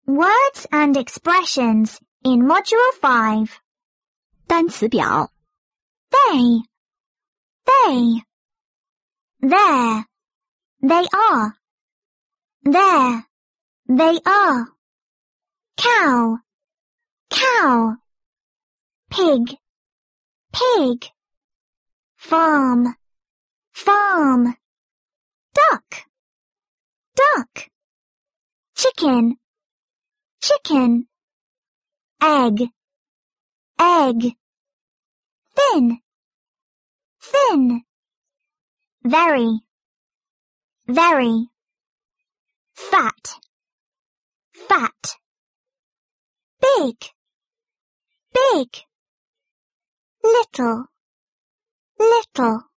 Words and expressions in Module 5. 单词表 They. There. They are. There. They are. Cow. Pig. Farm. Duck. Chicken. Egg. Thin. Very. Fat. Big. Little.